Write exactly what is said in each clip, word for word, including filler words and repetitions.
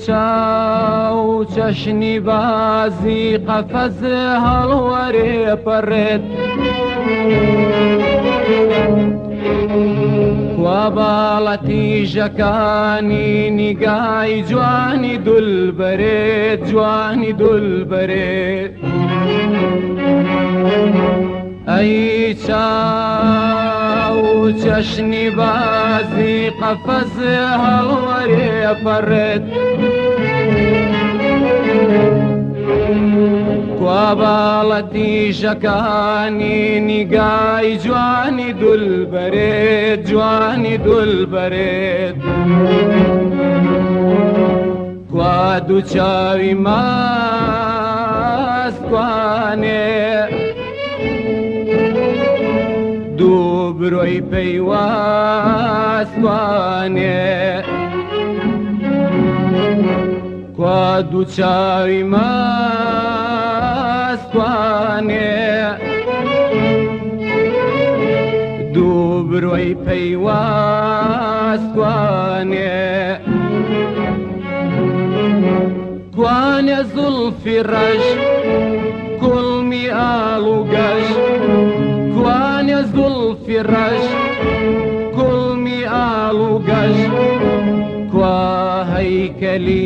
چاو چشنی بازی قفز هەڵوەرێ پەڕێت وا باڵەتی ژەکانی نیگای جوانی دولبەرێت جوانی دولبەرێت ئەی چاو چەشنی بازی قەفەز هەڵوەرێ پەڕێت وا باڵەتی ژەکانی نیگای جوانی دولبەرێت جوانی دولبەرێت وا دوو چاوی ماستوانێ دوو برۆی پەیواستوانێ وا دوو چاوی ماستوانێ دوو برۆی پەیواستوانێ کوانێ زولفی ڕەش کوڵمی ئاڵ و گەش کوانێ زولفی ڕەش کوڵمی ئاڵ و گەش کوا هەیکەلی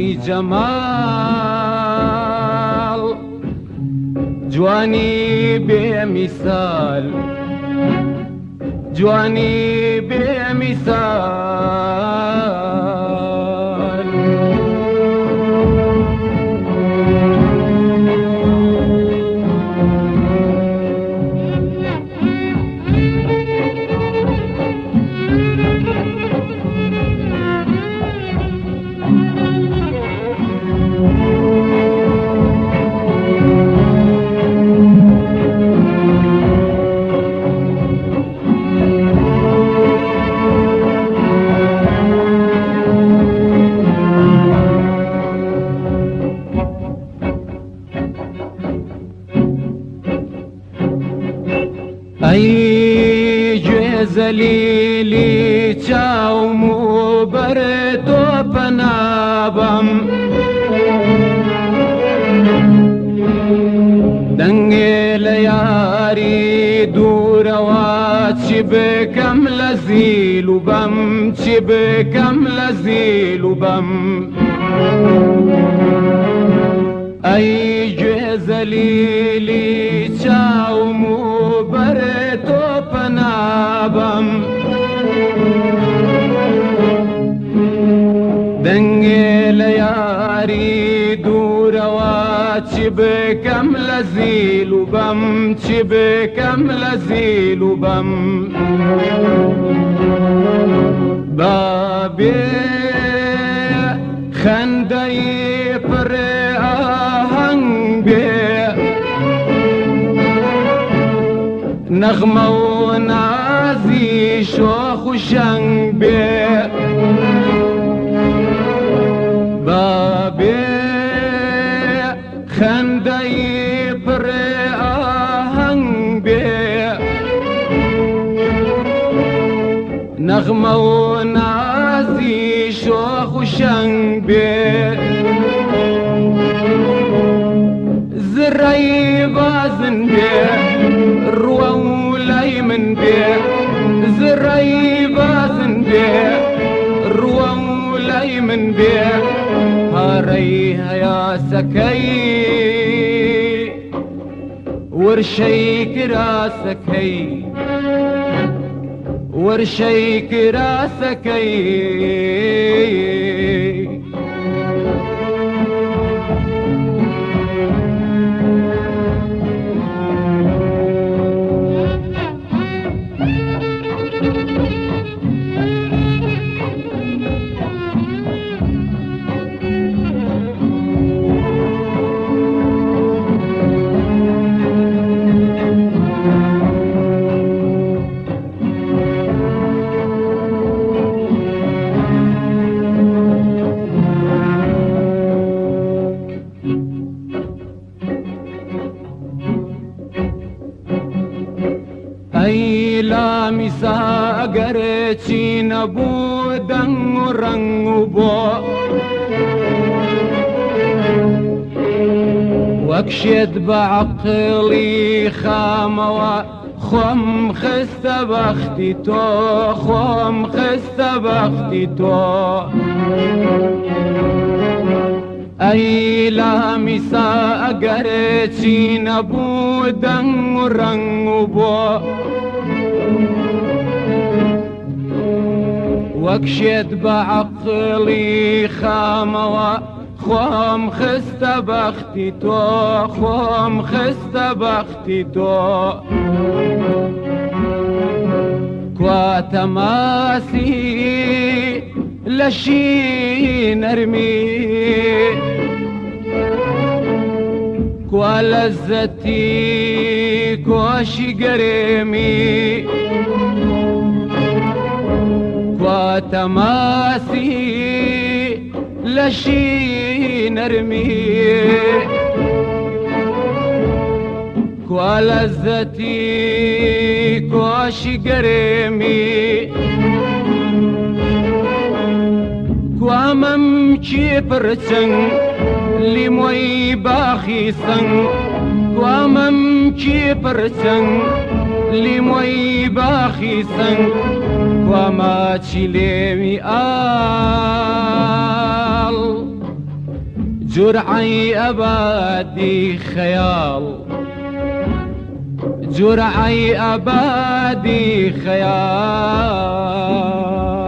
جەماڵ جوانی بێمیسال جوانی بێمیسال ئەی گوێزەلیلی چاوم و بەرێ تۆ پەنابەم دەنگێ لە یاری دوورەوە چی بکەم لە زیل و بەم چی بکەم لە زیل و بەم ئەی گوێزەلیلی چاوم و بەرێ تۆ پەنابەم دەنگێ لە یاری دوورەوە چی بکەم لە زیل و بەم چی بکەم لە زیل و بەم بابێ خەندەی پڕێ ئاهەنگ بێ نەغمە و نازی شۆخ و شەنگ بێ بابێ خەندەی پڕێ ئاهەنگ بێ نەغمە و نازی شۆخ و شەنگ بێ زڕەی بازن بێ ڕوە و لای من بێ زڕەی بازن بێ ڕوە و لای من بێ پارەی هەیاسەکەی ورشەی کراسەکەی ورشەی کراسەکەی ئەی لامیسا ئەگەرێ چی نەبوو دەنگ و ڕەنگ و بۆ واكشد بعقلي خاموا خم خست بختی تو خم خست بختی تو ای لامیسا اگر چی نبودن و رنگ بو واکشد بعقلی خاموا خم خست بختی تو خم خست بختی تو كوا تماسي لشي نرمي كوا لذتي كوا شي قريمي كوا تماسي لشي نرمي كوا لذتي كوا شي قريمي كوا ممشي برسن لموي باخي سن كوا ممشي برسن لموي باخي سن كوا ما تشيلي آل جرعي أبادي خيال جرعي أبادي خيال